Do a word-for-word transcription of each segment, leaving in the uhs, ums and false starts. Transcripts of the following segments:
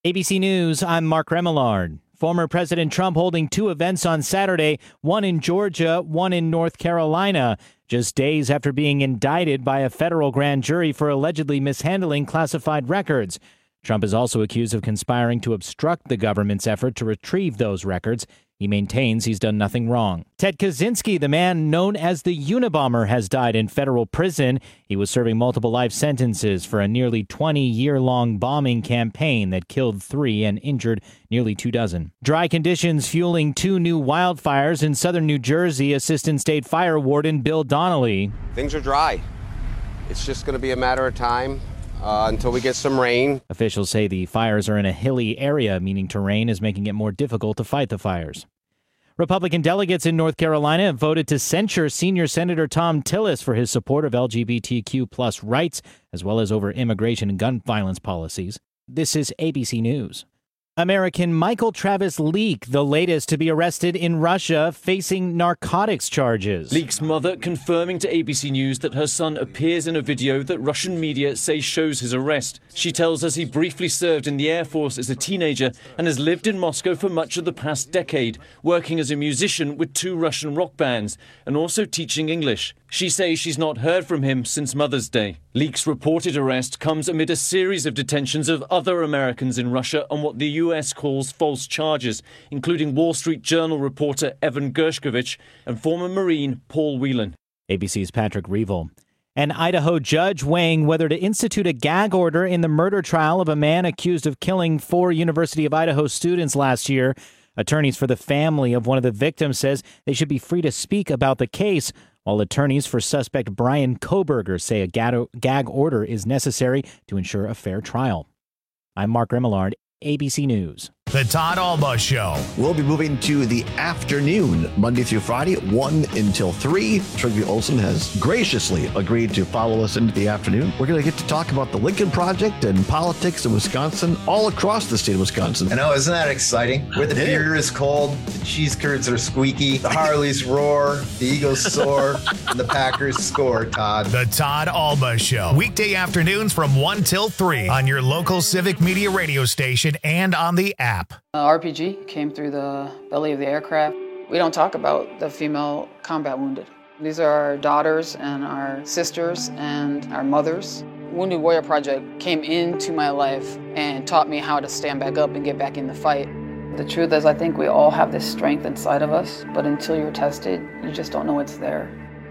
A B C News, I'm Mark Remillard. Former President Trump holding two events on Saturday, one in Georgia, one in North Carolina, just days after being indicted by a federal grand jury for allegedly mishandling classified records. Trump is also accused of conspiring to obstruct the government's effort to retrieve those records. He maintains he's done nothing wrong. Ted Kaczynski, the man known as the Unabomber, has died in federal prison. He was serving multiple life sentences for a nearly twenty-year-long bombing campaign that killed three and injured nearly two dozen. Dry conditions fueling two new wildfires in southern New Jersey. Assistant State Fire Warden Bill Donnelly. Things are dry. It's just going to be a matter of time. Uh, until we get some rain. Officials say the fires are in a hilly area, meaning terrain is making it more difficult to fight the fires. Republican delegates in North Carolina have voted to censure senior Senator Thom Tillis for his support of L G B T Q plus rights, as well as over immigration and gun violence policies. This is A B C News. American Michael Travis Leak, the latest to be arrested in Russia, facing narcotics charges. Leak's mother confirming to A B C News that her son appears in a video that Russian media say shows his arrest. She tells us he briefly served in the Air Force as a teenager and has lived in Moscow for much of the past decade, working as a musician with two Russian rock bands and also teaching English. She says she's not heard from him since Mother's Day. Leak's reported arrest comes amid a series of detentions of other Americans in Russia on what the U S calls false charges, including Wall Street Journal reporter Evan Gershkovich and former Marine Paul Whelan. A B C's Patrick Reevell. An Idaho judge weighing whether to institute a gag order in the murder trial of a man accused of killing four University of Idaho students last year. Attorneys for the family of one of the victims says they should be free to speak about the case, while attorneys for suspect Brian Koberger say a gag order is necessary to ensure a fair trial. I'm Mark Remillard, A B C News. The Todd Alba Show. We'll be moving to the afternoon, Monday through Friday, one until three. Trygve Olsen has graciously agreed to follow us into the afternoon. We're going to get to talk about the Lincoln Project and politics in Wisconsin, all across the state of Wisconsin. I know, isn't that exciting? Where the beer is cold, the cheese curds are squeaky, the Harleys roar, the Eagles soar, and the Packers score, Todd. The Todd Alba Show. Weekday afternoons from one till three on your local Civic Media radio station and on the app. Uh, R P G came through the belly of the aircraft. We don't talk about the female combat wounded. These are our daughters and our sisters and our mothers. Wounded Warrior Project came into my life and taught me how to stand back up and get back in the fight. The truth is, I think we all have this strength inside of us, but until you're tested, you just don't know it's there.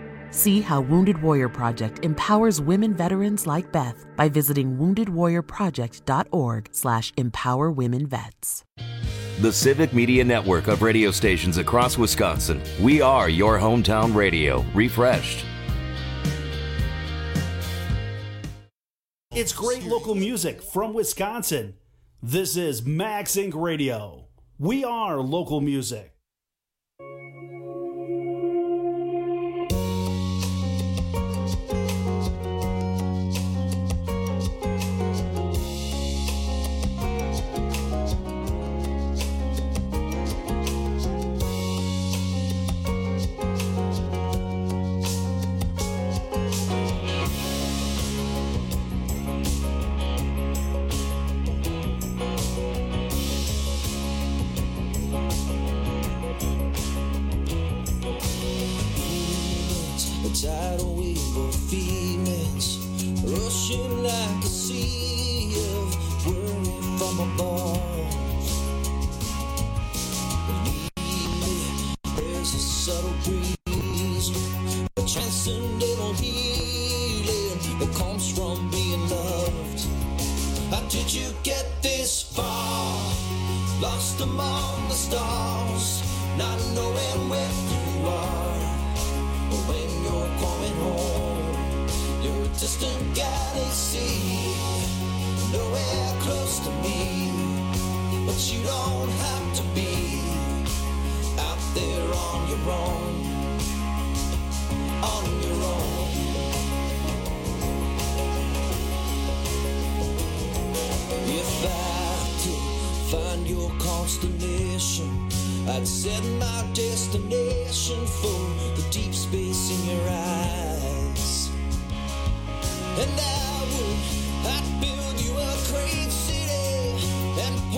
See how Wounded Warrior Project empowers women veterans like Beth by visiting wounded warrior project dot org slash empower women vets. The Civic Media Network of radio stations across Wisconsin. We are your hometown radio, refreshed. It's great local music from Wisconsin. This is Max Incorporated. Radio. We are local music. Tidal wave of feelings rushing like a sea of worry from above. Believe me, there's a subtle breeze, a transcendental healing that comes from being loved. How did you get this far? Lost among the stars, not knowing where you are. When you're coming home, you're a distant galaxy, nowhere close to me, but you don't have to be out there on your own, on your own. If I could find your constellation, I'd set my destination for the deep space in your eyes. And I would, I'd build you a great city and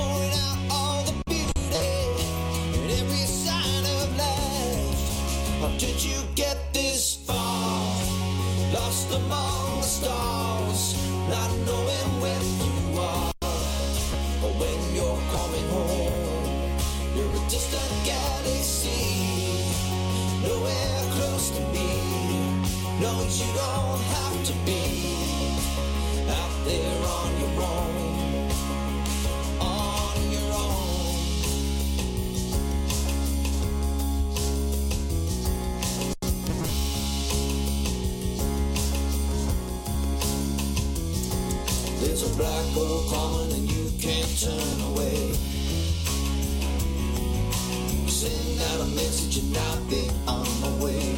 lost among the stars, not knowing where you are. But when you're coming home, you're a distant galaxy, nowhere close to me. No, you don't have to be out there on your own, on your own. There's a black hole coming and you can't turn away. Send out a message and I'll be on my way.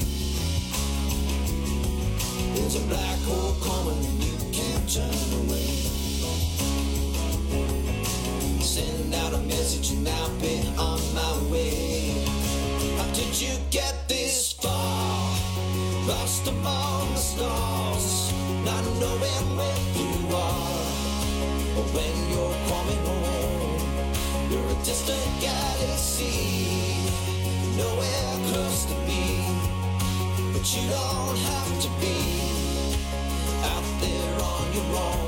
There's a black hole coming and you can't turn away. Send out a message and I'll be on my way. How did you get this far? Lost among the stars, not knowing where you are. But when you're coming home, you're a distant galaxy, nowhere close to me. But you don't have to be out there on your own.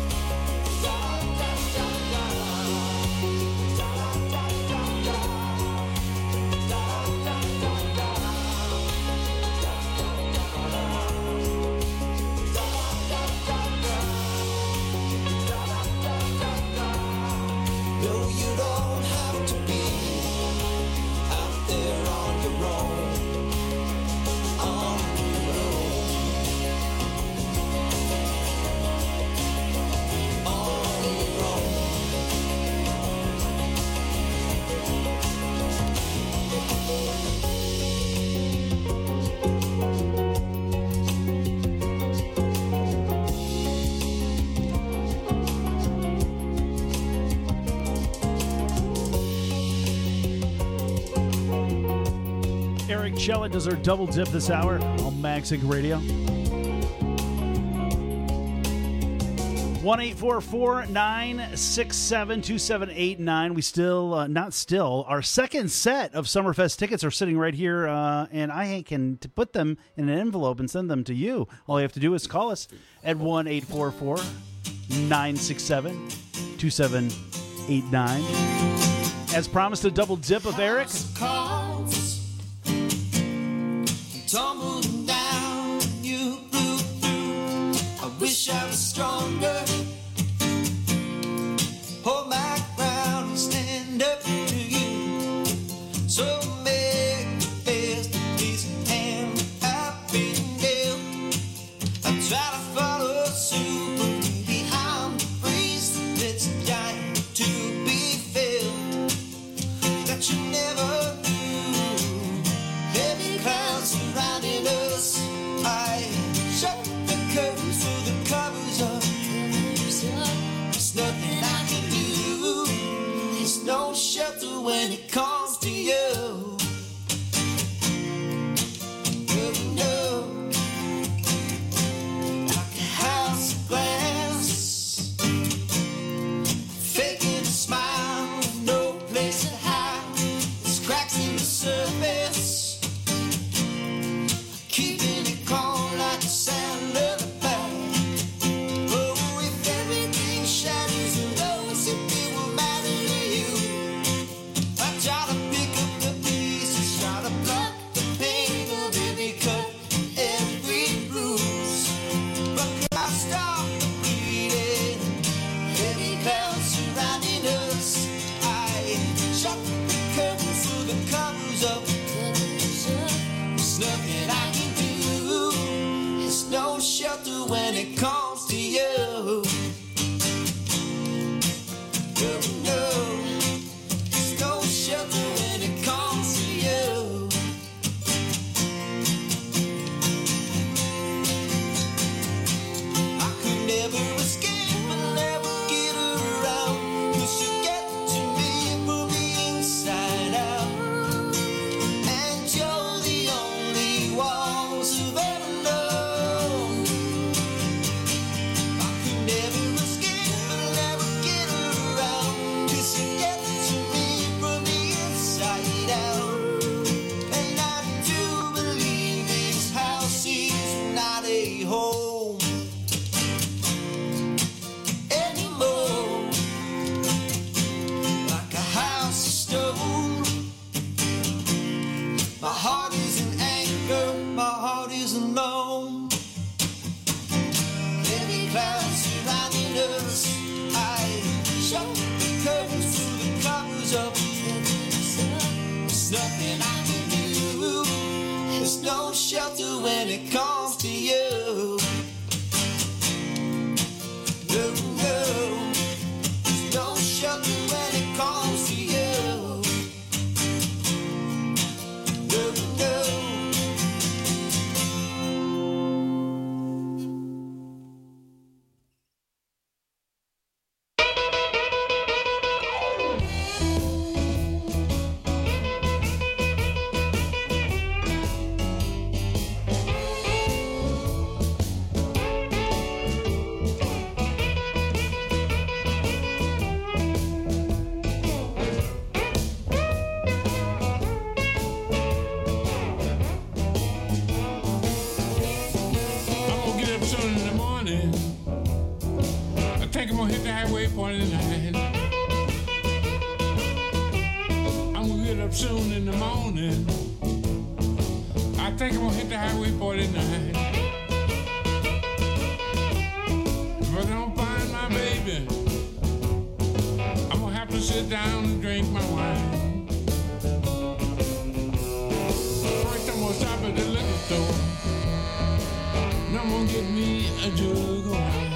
No, you don't have to be out there on your own. On your own. On your own. Eric Chella does our double dip this hour on Maxing Radio. one eight four four, nine six seven, two seven eight nine. We still, uh, not still, our second set of Summerfest tickets are sitting right here, uh, and I can to put them in an envelope and send them to you. All you have to do is call us at one eight four four, nine six seven, two seven eight nine. As promised, a double dip of Eric. Tumbling down, you blew through. I wish I was stronger. Hold my ground and stand up to you. So make the best of this hand I've been dealt. I try to follow suit, but behind the breeze that's dying to be felt. That you never knew. Heavy clouds surrounding us. I shut the curtains so the covers up. There's nothing I can do. There's no shelter when it comes to you. Oh, no. Like a house of glass, faking a smile with no place to hide. There's cracks in the surface, keeping it calm like the sound of the band. Oh, if everything shatters and goes, if it will matter to you, I try to pick up the pieces, try to block the pain of every cut, every bruise. But I stop bleeding, heavy clouds surrounding us. I shut the curtains so the covers up. There's nothing I can do. There's no shelter when it comes to you. Oh, no. There's no shelter when it comes to you. I could never escape and never get around. 'Cause you get to me from the inside out. And you're the only walls I've ever known. I it comes to you. No, no, there's no sugar when it comes to you. No, no. Soon in the morning, I think I'm gonna hit the highway forty-nine. If I don't find my baby, I'm gonna have to sit down and drink my wine. First I'm gonna stop at the liquor store, and I'm gonna get me a jug of wine.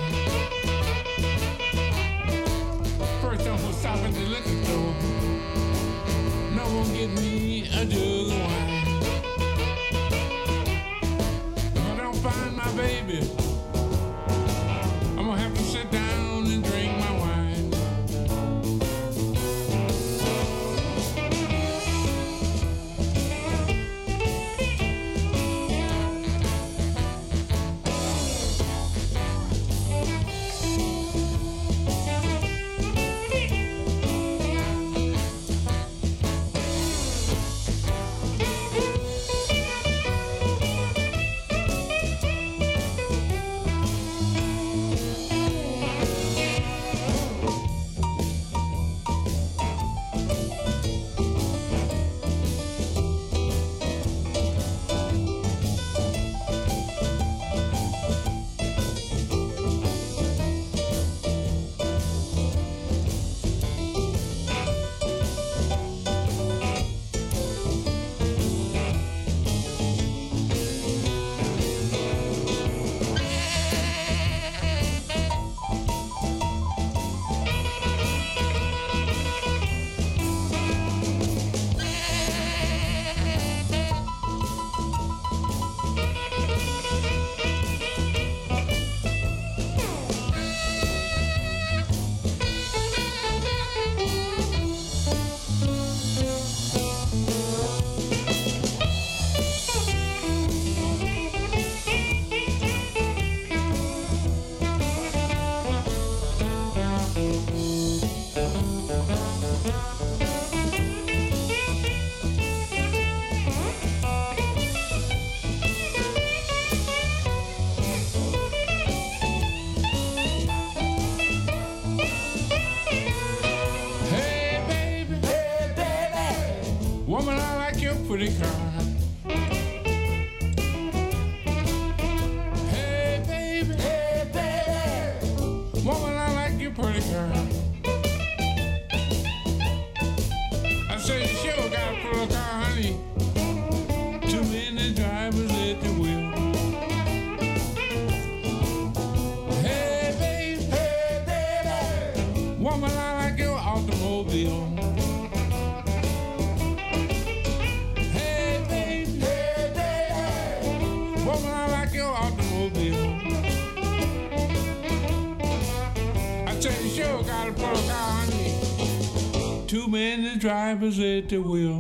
First I'm gonna stop at the liquor store, no one get me a jug of wine. If I don't find my baby, I'm gonna have to sit down and drink my wine. Woman, I like your pretty car. Hey, baby. Hey, baby. Woman, I like your pretty car. I say you sure got a pretty car, honey. Too many drivers at the wheel. Hey, baby. Hey, baby. Woman, I like your automobile. Sure got a pro car, honey. Too many drivers at the wheel.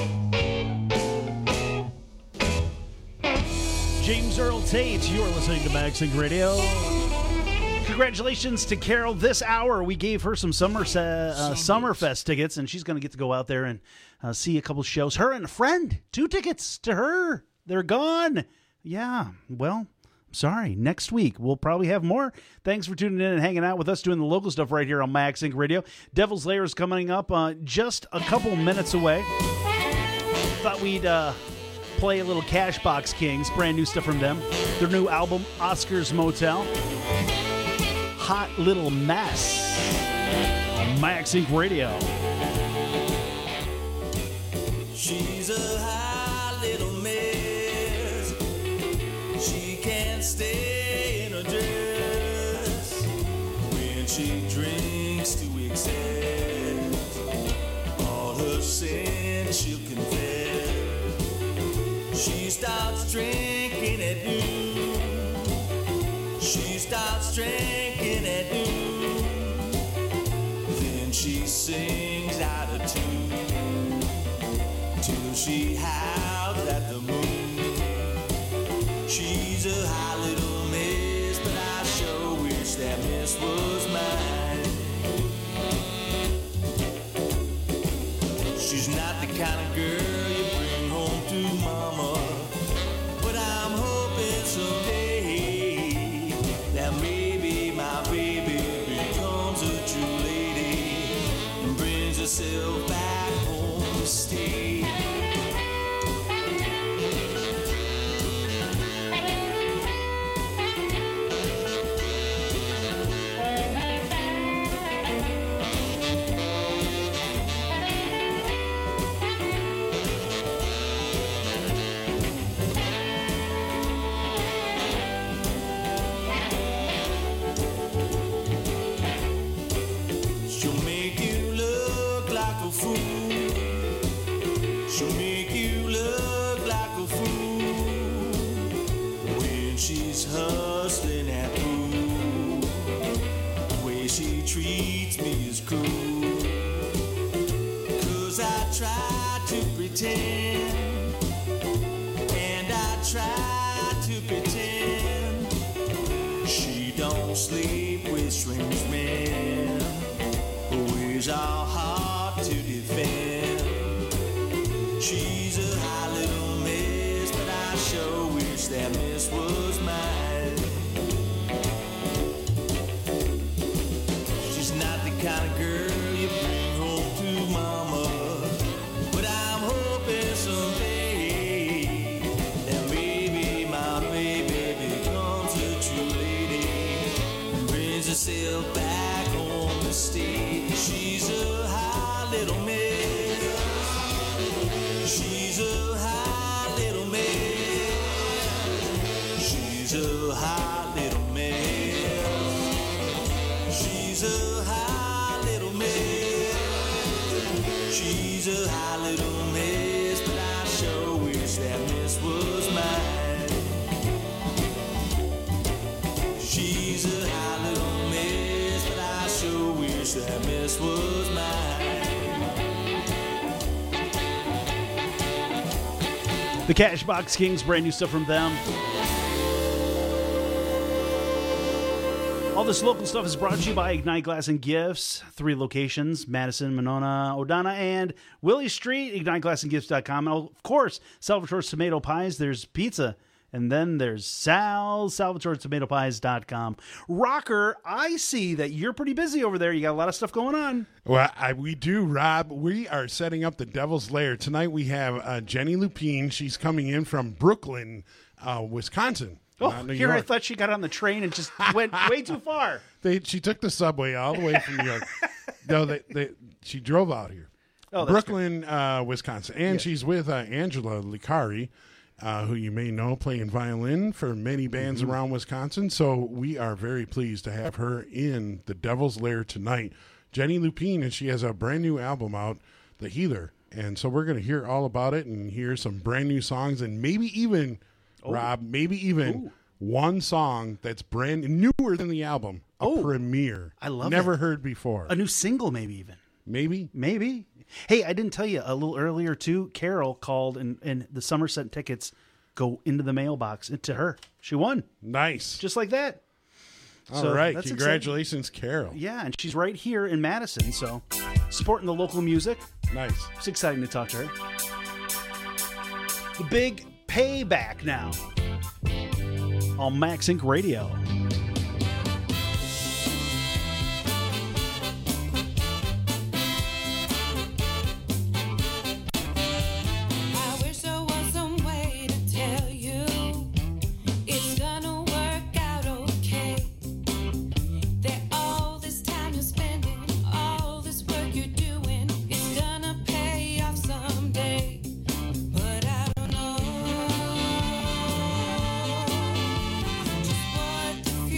James Earl Tate, you're listening to MagSync Radio. Congratulations to Carol. This hour, we gave her some Summer uh, Summerfest tickets, and she's going to get to go out there and uh, see a couple shows. Her and a friend, two tickets to her. They're gone. Yeah, well, sorry. Next week, we'll probably have more. Thanks for tuning in and hanging out with us, doing the local stuff right here on MagSync Radio. Devil's Lair is coming up uh, just a couple minutes away. Thought we'd uh, play a little Cashbox Kings, brand new stuff from them. Their new album, Oscar's Motel. Hot Little Mess on MagSync Radio. She's a hot little mess. she drinks to excess, all her sins she'll confess. She starts drinking at noon. She starts drinking at noon. Then she sings out of tune till she howls at the moon. She's a high little miss, but I sure wish that miss was mine. She's not the kind of girl you bring home to mama, but I'm hoping someday that maybe my baby becomes a true lady and brings herself back home to stay. She'll make you look like a fool. She'll make you look like a fool when she's hustling at pool. The way she treats me is cruel, 'cause I try to pretend, and I try to pretend she don't sleep with strange men. Her ways are hard to defend. She's a high little miss, but I sure wish that miss was mine. She's not the kind of girl you bring home to mama, but I'm hoping someday that maybe my baby becomes a true lady and brings herself back home to stay. She's a high little miss. She's a high little miss. She's a high little miss. She's a high little miss. She's a high little miss, but I sure wish that miss was mine. She's a high little miss, but I sure wish that miss was mine. The Cashbox Kings, brand new stuff from them. All this local stuff is brought to you by Ignite Glass and Gifts. Three locations, Madison, Monona, Odana, and Willie Street. ignite glass and gifts dot com. And of course, Salvatore's Tomato Pies. There's pizza. And then there's Sal, salvatore tomato pies dot com. Rocker, I see that you're pretty busy over there. You got a lot of stuff going on. Well, I, we do, Rob. We are setting up the Devil's Lair. Tonight we have uh, Jenny Lupine. She's coming in from Brooklyn, uh, Wisconsin. Oh, not New here York. I thought she got on the train and just went way too far. They, she took the subway all the way from New York. No, they, they, she drove out here. Oh, that's Brooklyn, uh, Wisconsin. And Yeah. she's with uh, Angela Licari, uh, who you may know playing violin for many bands Mhm. around Wisconsin. So we are very pleased to have her in the Devil's Lair tonight. Jenny Lupine, and she has a brand new album out, The Healer. And so we're going to hear all about it and hear some brand new songs and maybe even, Oh. Rob, maybe even Ooh. one song that's brand newer than the album, a Oh. premiere. I love Never it. heard before. A new single, maybe even. Maybe. Maybe. Hey, I didn't tell you a little earlier, too. Carol called, and, and the Somerset tickets go into the mailbox to her. She won. Nice. Just like that. All So right. that's Congratulations, Carol. Yeah, and she's right here in Madison, so supporting the local music. Nice. It's exciting to talk to her. The big payback now on Max Inc Radio. I wish there was some way to tell you it's gonna work out okay. That all this time you're spending, all this work you're doing, it's gonna pay off someday. But I don't know just what to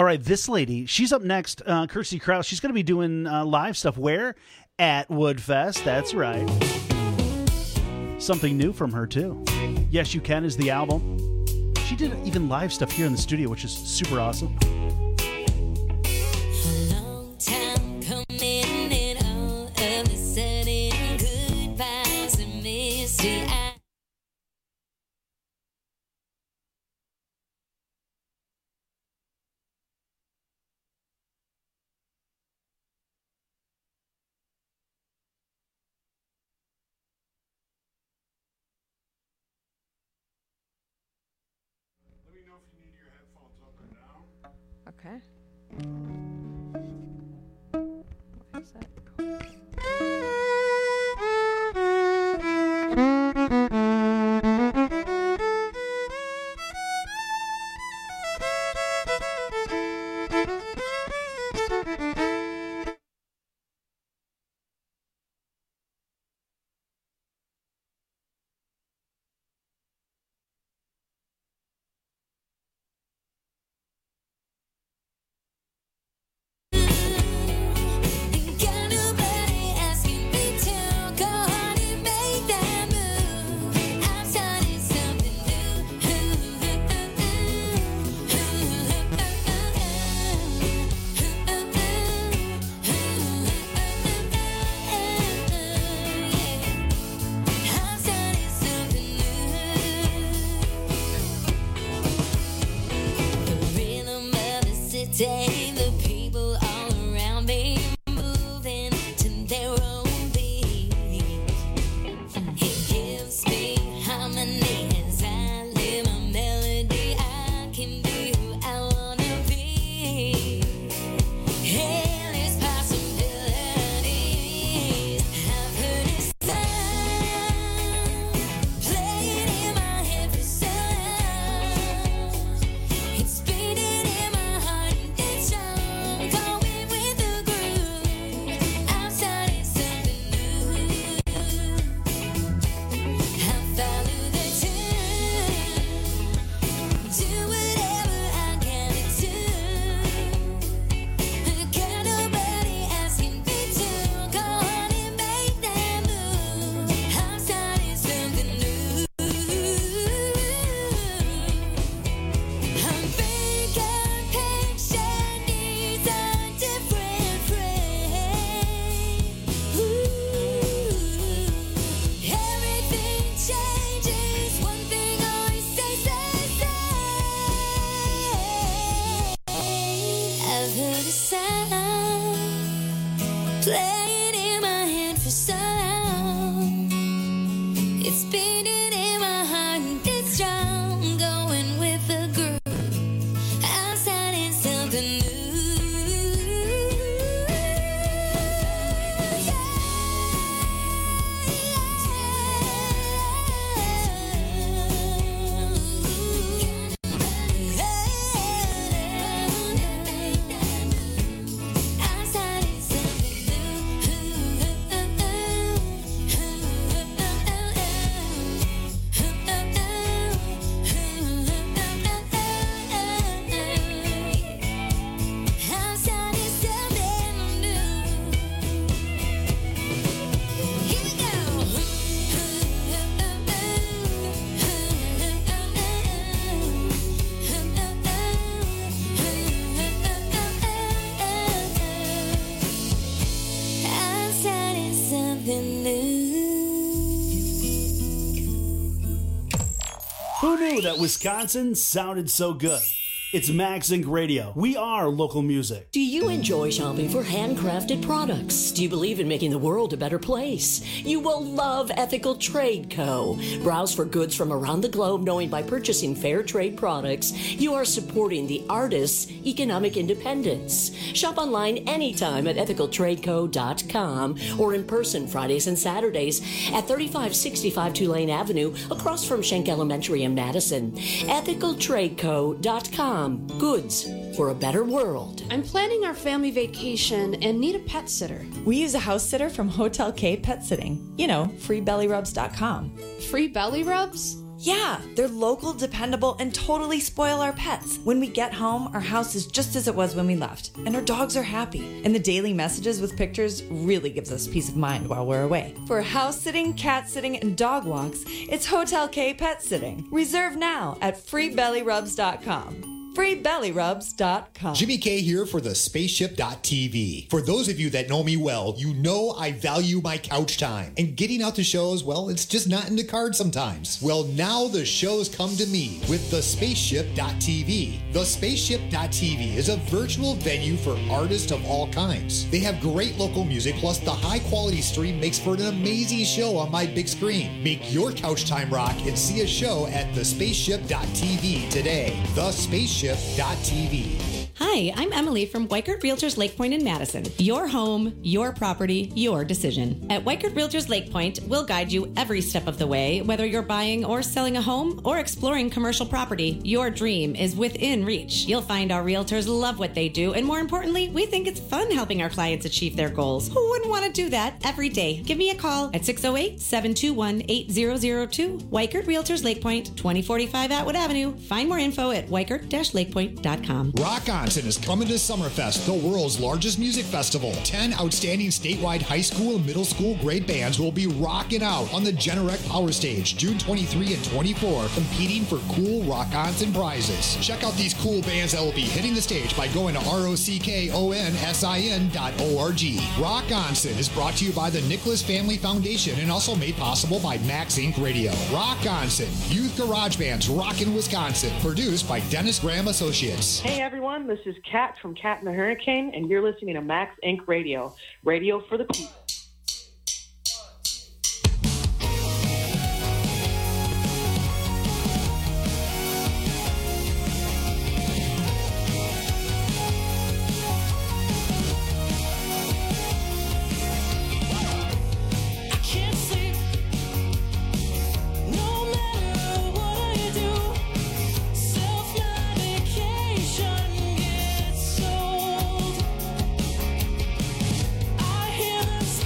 All right, this lady, she's up next. Uh, Kirsty Krause. She's going to be doing uh, live stuff. Where? At Woodfest. That's right. Something new from her, too. Yes, You Can is the album. She did even live stuff here in the studio, which is super awesome. Long time coming and all of a sudden good vibes and misty eyes. Okay. What is that? Day, the people all around me moving to their own beat. It gives me harmony as I live my melody. I can be who I wanna be. Endless possibilities. I've heard it sound playing in my head for so long. It's beating in my heart. Playing in my head for so long. It's beating in my heart and it's strong. Going with the groove. I'm starting something new. Who knew that Wisconsin sounded so good? It's MagZinc Radio. We are local music. Do you enjoy shopping for handcrafted products? Do you believe in making the world a better place? You will love Ethical Trade Co. Browse for goods from around the globe, knowing by purchasing fair trade products, you are supporting the artists' economic independence. Shop online anytime at ethical trade co dot com or in person Fridays and Saturdays at thirty-five sixty-five Tulane Avenue across from Schenck Elementary in Madison. ethical trade co dot com. Goods for a better world. I'm planning our family vacation and need a pet sitter. We use a house sitter from Hotel K Pet Sitting. You know, free belly rubs dot com. Free belly rubs? Yeah, they're local, dependable, and totally spoil our pets. When we get home, our house is just as it was when we left, and our dogs are happy. And the daily messages with pictures really gives us peace of mind while we're away. For house sitting, cat sitting, and dog walks, it's Hotel K Pet Sitting. Reserve now at free belly rubs dot com. free belly rubs dot com. Jimmy K here for the spaceship dot t v. For those of you that know me well, you know I value my couch time. And getting out to shows, well, it's just not in the cards sometimes. Well, now the shows come to me with the spaceship dot t v. The spaceship dot t v is a virtual venue for artists of all kinds. They have great local music, plus the high quality stream makes for an amazing show on my big screen. Make your couch time rock and see a show at the spaceship dot t v today. The spaceship dot t v. Hi, I'm Emily from Weichert Realtors Lake Point in Madison. Your home, your property, your decision. At Weichert Realtors Lake Point, we'll guide you every step of the way, whether you're buying or selling a home or exploring commercial property. Your dream is within reach. You'll find our realtors love what they do, and more importantly, we think it's fun helping our clients achieve their goals. Who wouldn't want to do that every day? Give me a call at six oh eight, seven two one, eight zero zero two. Weichert Realtors Lake Point, twenty forty-five Atwood Avenue. Find more info at weichert dash lake point dot com. Rock Onson is coming to Summerfest, the world's largest music festival. Ten outstanding statewide high school and middle school grade bands will be rocking out on the Generac Power Stage June twenty-third and twenty-fourth, competing for cool Rock Onson prizes. Check out these cool bands that will be hitting the stage by going to R O C K O N S I N dot org. Rock Onson is brought to you by the Nicholas Family Foundation and also made possible by Max Incorporated. Radio. Rock Onson, youth garage bands rockin' Wisconsin, produced by Dennis Graham Associates. Hey everyone, this is Kat from Cat and the Hurricane, and you're listening to Max Incorporated. Radio, radio for the people. Gets sold. I hear them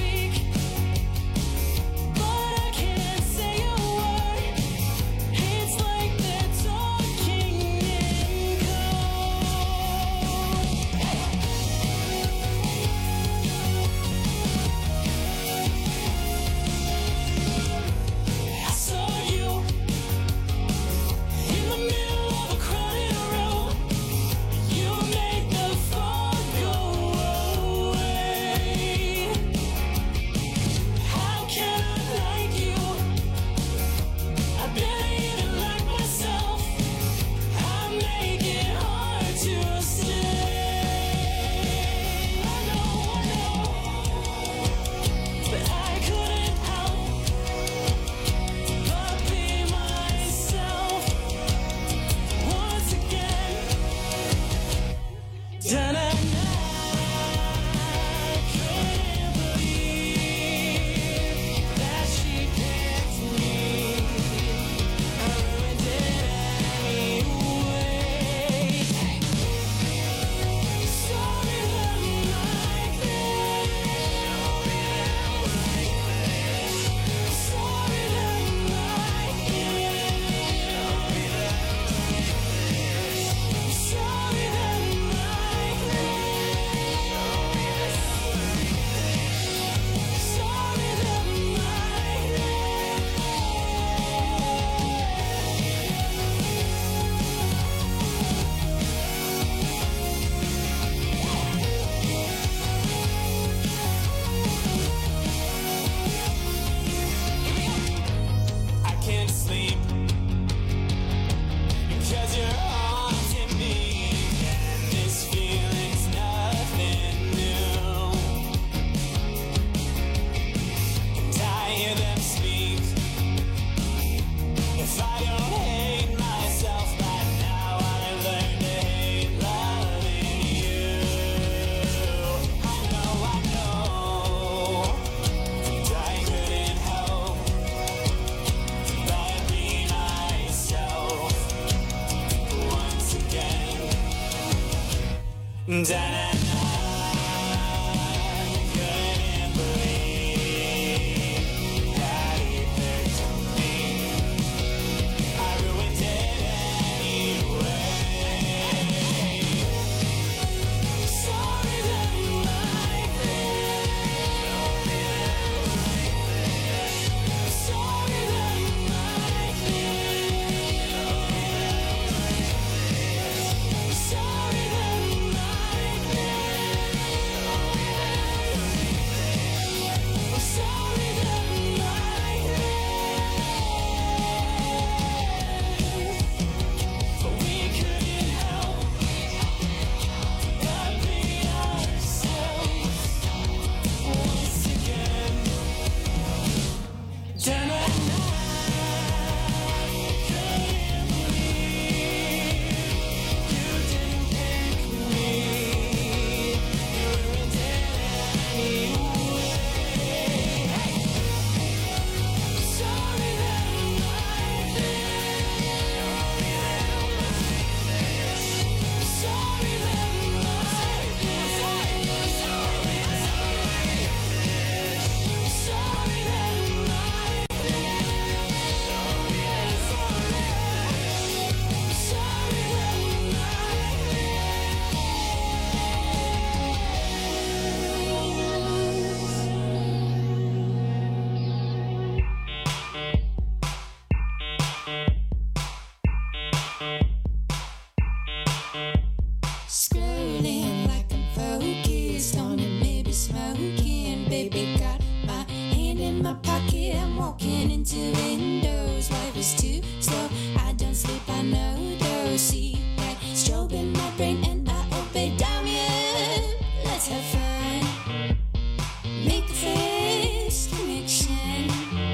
into windows. Life is too slow. I don't sleep, I know those. See that strobe in my brain and I obey. Damien, let's have fun. Make a face connection.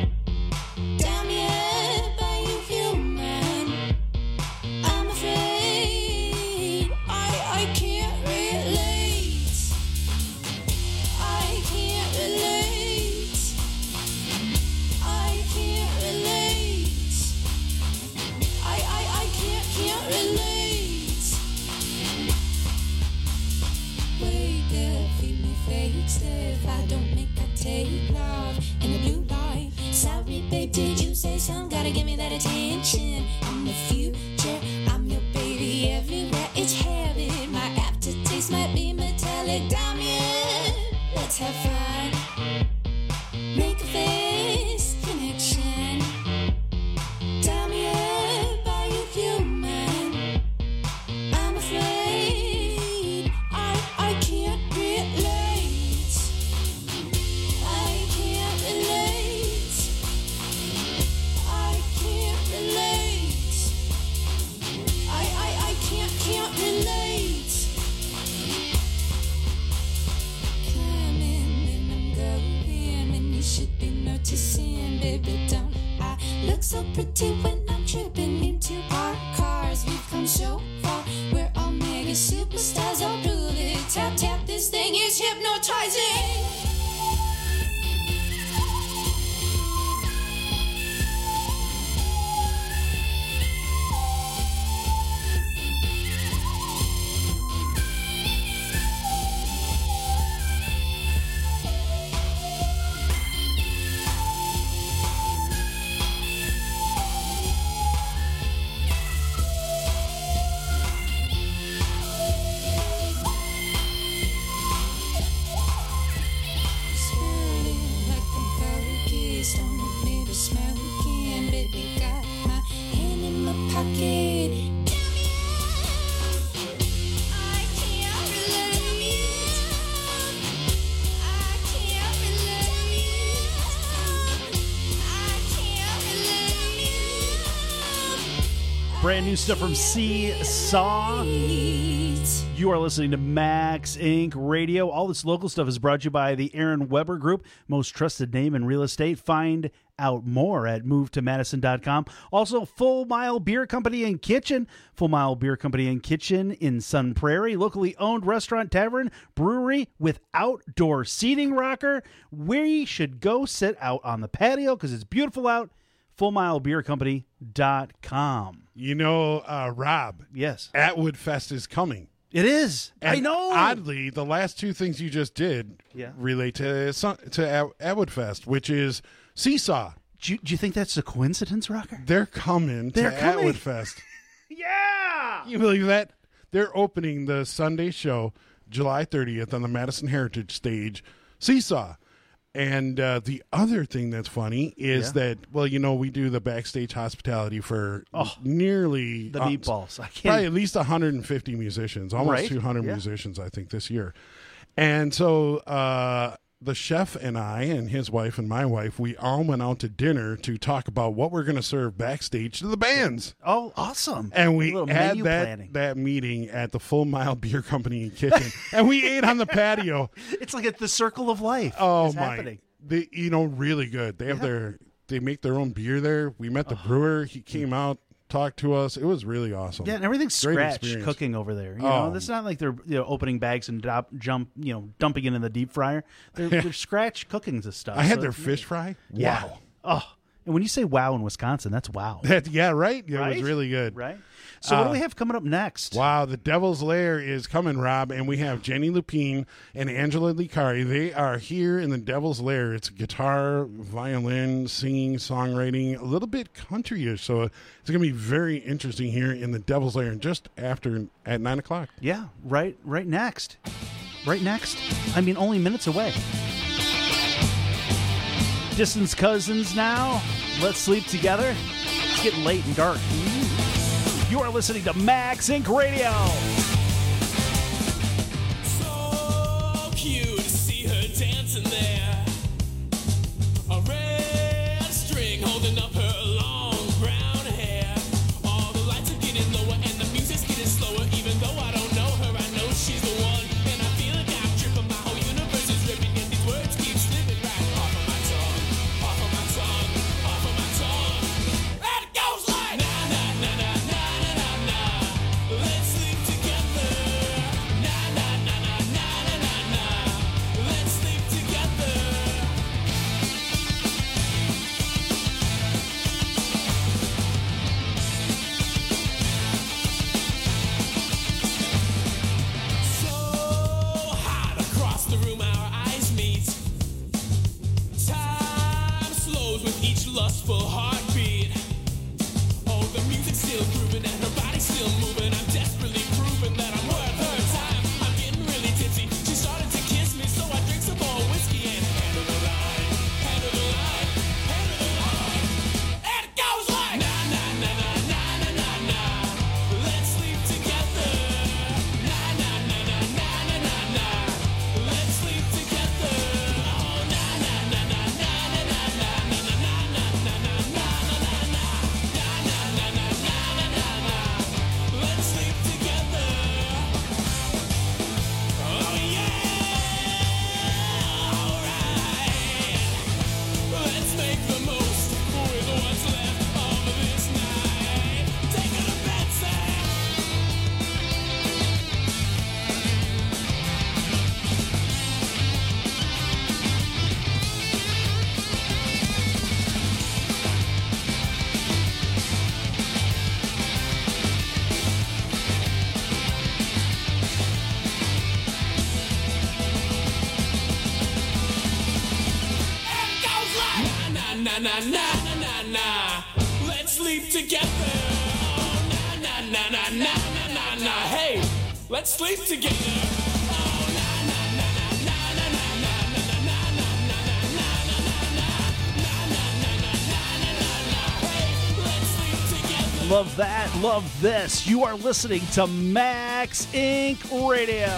Damien, are you human? I'm afraid I I can't relate. I can't relate. I can't relate. I I I can't can't relate. Wake up, feed me fake stuff. I don't make I take love in the blue light. Sorry, babe, did you say something? Gotta give me that attention. I'm the future. I'm your baby everywhere. It's habit. My aftertaste might be metallic. Damien, let's have fun. Make a face connection. Damien, are you human? I'm afraid I I can't relate. I can't relate. I can't relate. I I I can't can't relate. Coming and I'm going, and you should be noticing, baby. Don't I look so pretty when I'm tripping into our cars? We've come so far. We're all mega superstars. All prove it. Tap tap. This thing is hypnotizing. Smelling like I'm focused on it, maybe smoking. Baby, got my hand in my pocket. I can't relate. I can't relate. I can't relate. Brand new stuff from Seesaw. You are listening to Max Incorporated. Radio. All this local stuff is brought to you by the Aaron Weber Group, most trusted name in real estate. Find out more at move to madison dot com. Also, Full Mile Beer Company and Kitchen. Full Mile Beer Company and Kitchen in Sun Prairie. Locally owned restaurant, tavern, brewery with outdoor seating rocker. We should go sit out on the patio because it's beautiful out. full mile beer company dot com. You know, uh, Rob. Yes. Atwood Fest is coming. It is. And I know. Oddly, the last two things you just did Yeah. relate to Sun- to At- Atwood Fest, which is Seesaw. Do you, do you think that's a coincidence, Rocker? They're coming They're to coming. Atwood Fest. Yeah. You believe that? They're opening the Sunday show July thirtieth on the Madison Heritage stage, Seesaw. And uh, the other thing that's funny is Yeah. that, well, you know, we do the backstage hospitality for Oh, nearly the uh, meatballs. I can't- probably at least one hundred fifty musicians, almost Right? two hundred Yeah. musicians, I think, this year. And so uh, the chef and I and his wife and my wife, we all went out to dinner to talk about what we're going to serve backstage to the bands. Oh, awesome. And we A little had menu that, planning. that meeting at the Full Mile Beer Company and Kitchen. And we ate on the patio. It's like at the circle of life. Oh, is my. happening. They, you know, really good. They have Yeah. their, they make their own beer there. We met the brewer. He came out, talked to us. It was really awesome. Yeah, and everything's Great scratch experience. cooking over there. You Oh. know, it's not like they're you know opening bags and dop, jump, you know, dumping it in the deep fryer. They're, they're scratch cooking this stuff. I had So their it's fish amazing. fry. Yeah. Wow. Oh, and when you say "wow" in Wisconsin, that's wow. That, yeah, right? Yeah, It Right? was really good. Right. So what Uh, do we have coming up next? Wow, the Devil's Lair is coming, Rob, and we have Jenny Lupine and Angela Licari. They are here in the Devil's Lair. It's guitar, violin, singing, songwriting, a little bit countryish. So it's going to be very interesting here in the Devil's Lair, and just after at nine o'clock. Yeah, right. Right next. Right next. I mean, only minutes away. Distance cousins now. Let's sleep together. It's getting late and dark. You are listening to Max Incorporated. Radio. So cute to see her dancing there. A red string holds with each lustful heartbeat. Oh, the music's still grooving and her body's still moving. I'm desperately proving that I'm worth her time. I'm getting really tipsy. She started to kiss me, so I drink some more whiskey and hand her the line, hand her the line, hand her the line. And it goes like na na na na na na na na. Let's sleep together. Na na na na na na na na. Let's sleep together. Oh na na na na na na na na na na na na na na na na na. Na na na na na na na na. Let's sleep together. Oh yeah. Alright. Let's make the most with what's left of this night. Take her to bed, Sam. Na na na na na na na. Let's sleep together. Oh, na na na na na na na na. Hey, let's sleep together. Oh, na na na na na na na na na na na na na na na na na na. Hey, let's sleep together. Love that. Love this. You are listening to Max Incorporated. Radio.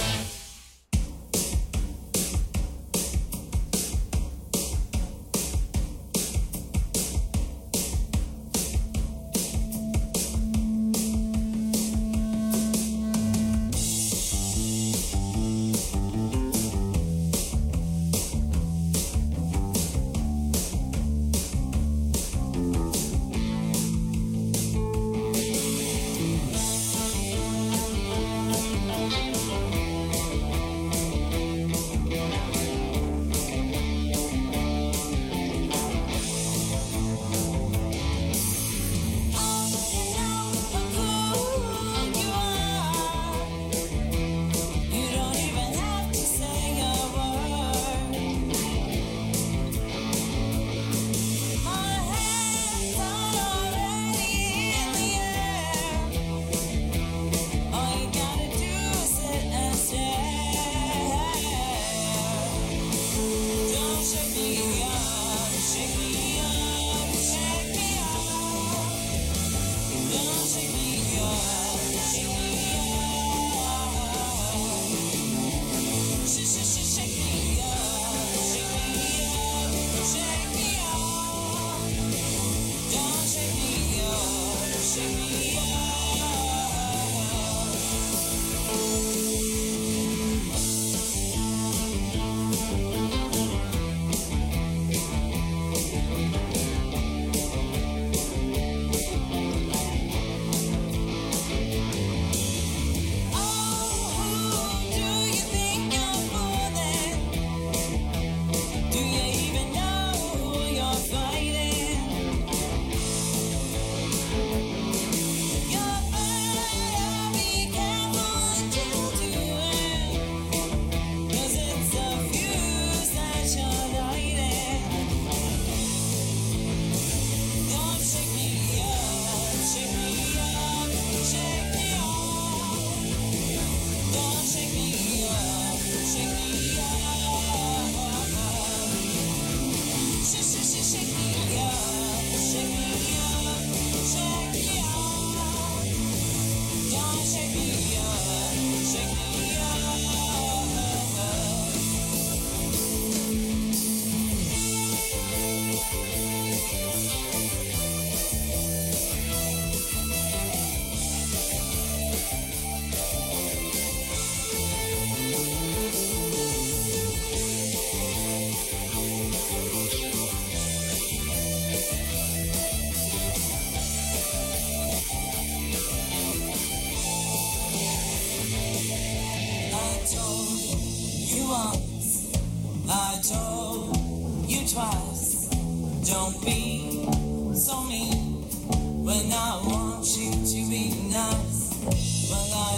twice. Don't be so mean when I want you to be nice. Well, I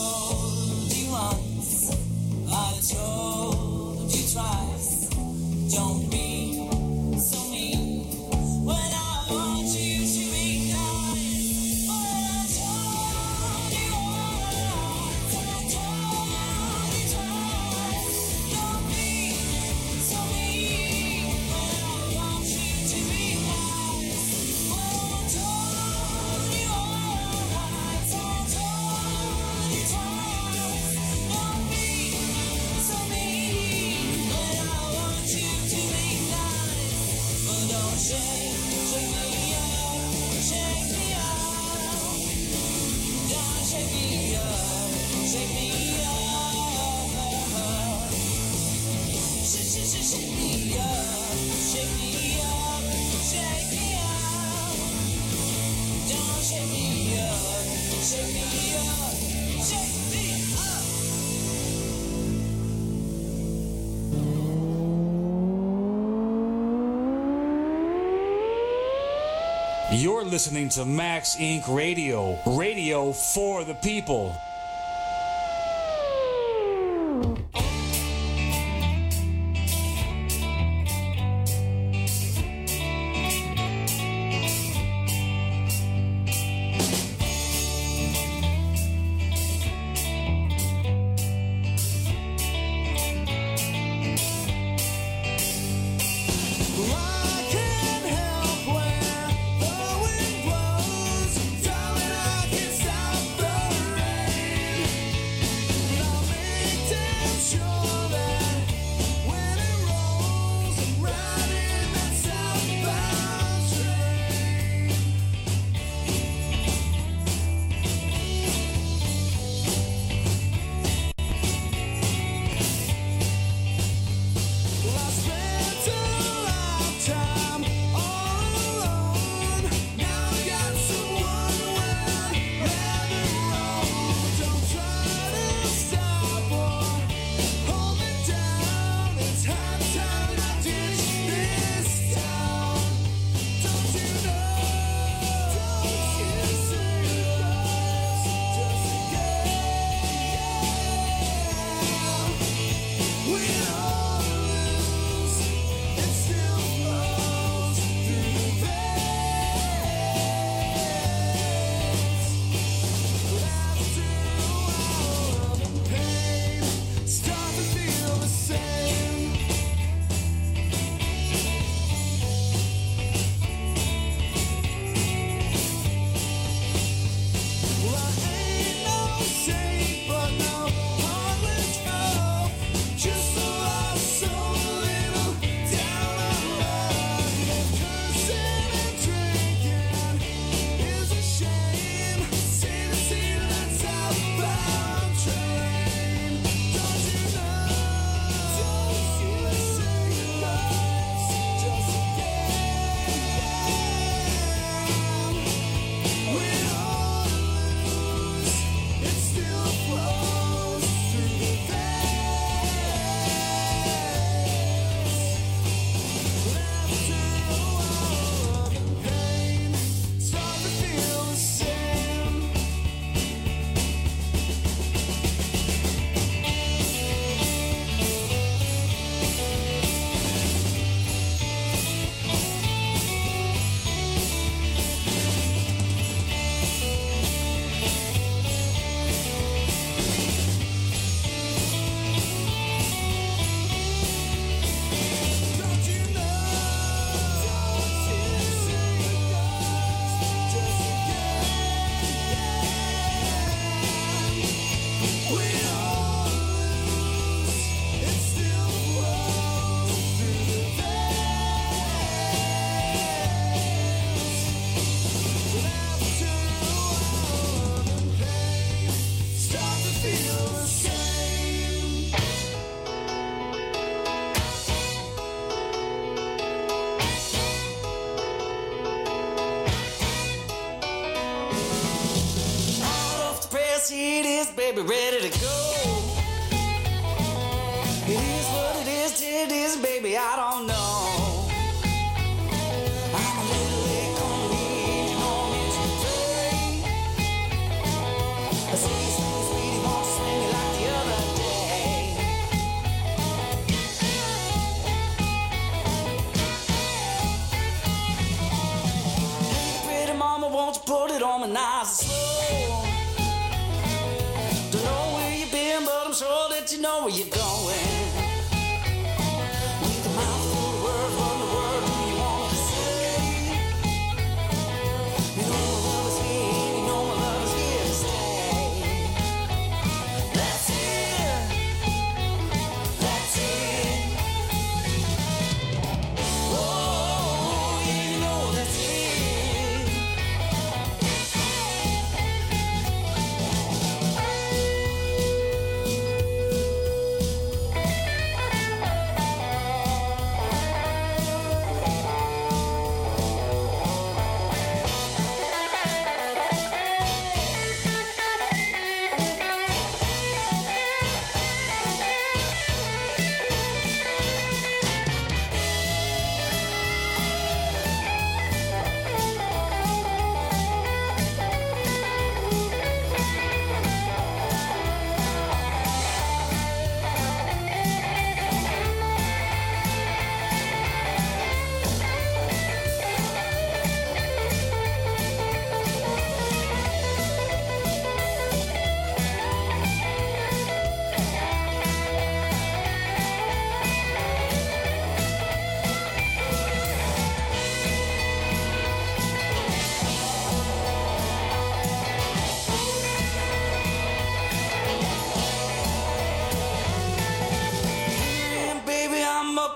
told you once, I told you twice. Don't be so mean You're listening to Max Incorporated. Radio, radio for the people. It is, baby, ready to go. It is what it is, it is, baby, I don't know. I'm a little late on the engine on me today. I see sweetie, sweetie, won't swing me like the other day. Hey, pretty mama, won't you put it on me nice and slow? But I'm sure that you know where you're going. With a mouthful of words, what in the world do you want to say? You know my love is here, you know my love is here to stay. That's it, that's it. Oh, yeah, you know that's it.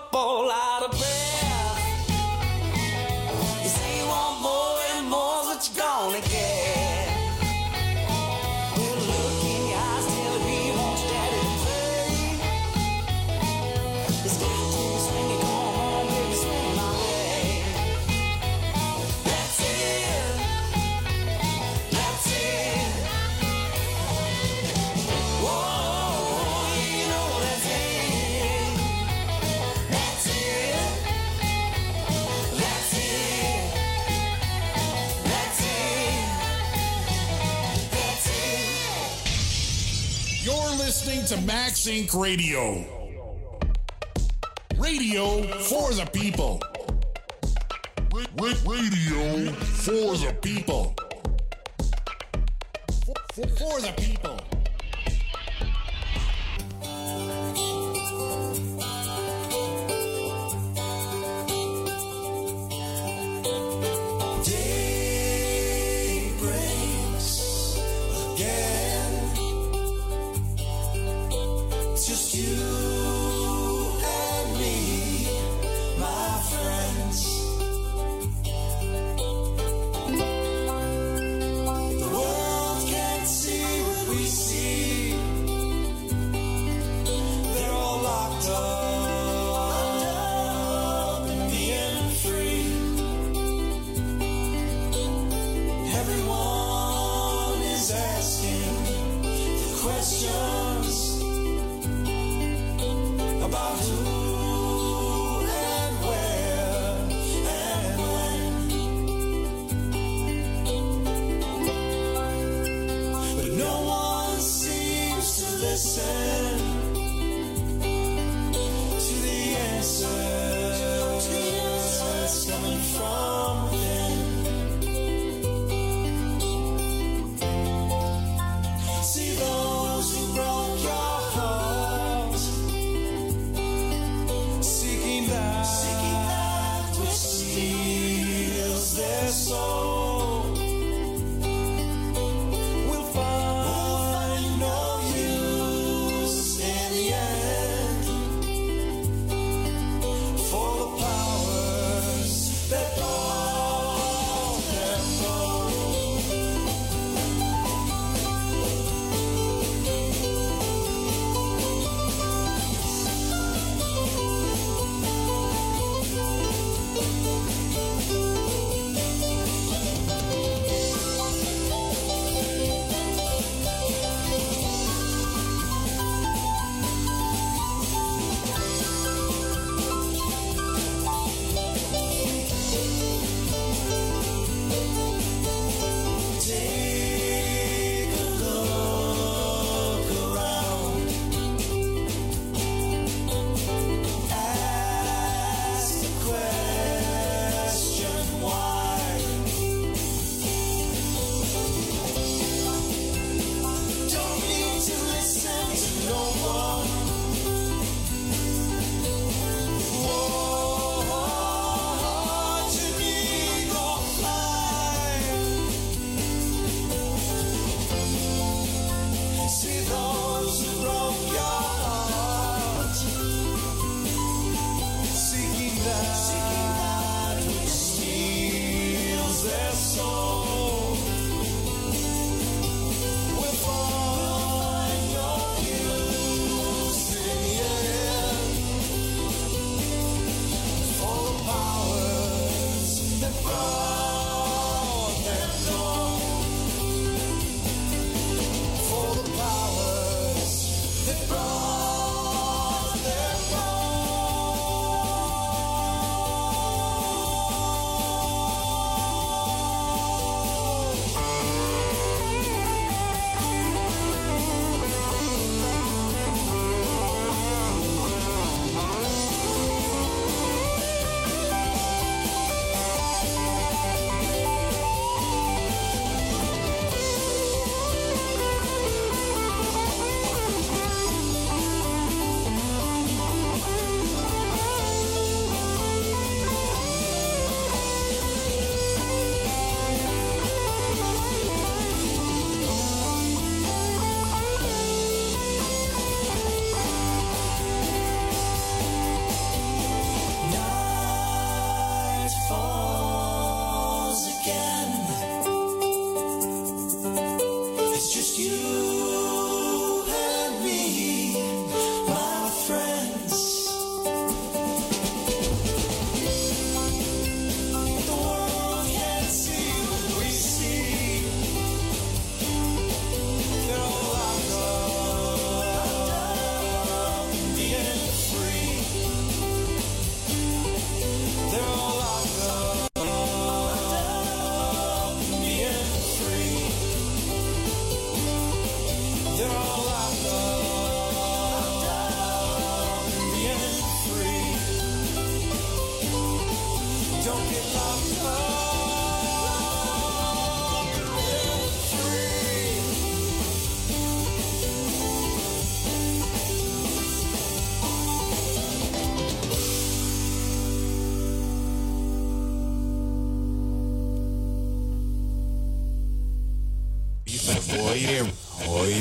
up all out of breath. You say you want more and more's what you're gonna get. Well, look in your eyes, tell me you want your daddy to play. It's got to swing it, come on, baby, swing my way. That's it. That's it. Whoa, you know that's it. That's it. That's it. That's it. That's it. You're listening to Max Incorporated. Radio. Radio for the people. Ra- ra- Radio for the people. For, for, for the people. Day breaks again. It's just you and me, my friends. The world can't see what we see. They're all locked up in being free. Everyone is asking the questions about who and where and when. But no one seems to listen to the answers coming from within. See those who broke your heart, seeking that, seeking that which steals their soul, will find no use in the end for the powers that brought them low. Take a look around. Ask the question why. Don't need to listen to no one. Whoa, to me go fly. See those who broke your heart, seeking that, seeking that which steals their soul, will find no use in the end for the powers that brought them low. For the powers that brought them low.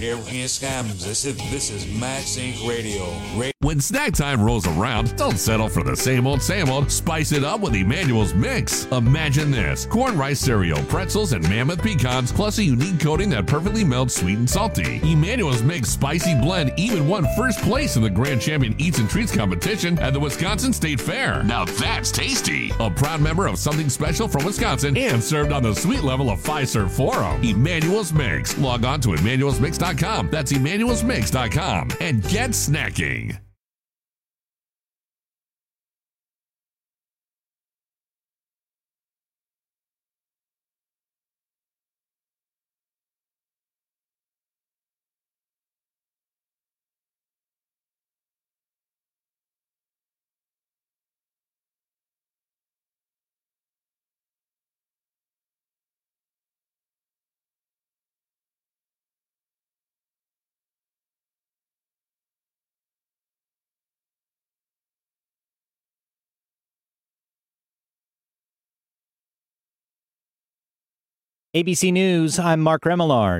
everything is scams. This is this is Max Inc Radio. Ra- When snack time rolls around, don't settle for the same old, same old. Spice it up with Emmanuel's Mix. Imagine this: corn rice cereal, pretzels, and mammoth pecans, plus a unique coating that perfectly melts sweet and salty. Emmanuel's Mix Spicy Blend even won first place in the Grand Champion Eats and Treats competition at the Wisconsin State Fair. Now that's tasty. A proud member of Something Special from Wisconsin and served on the sweet level of Fiserv Forum. Emmanuel's Mix. Log on to emmanuels mix dot com. That's emmanuels mix dot com and get snacking. A B C News, I'm Mark Remillard.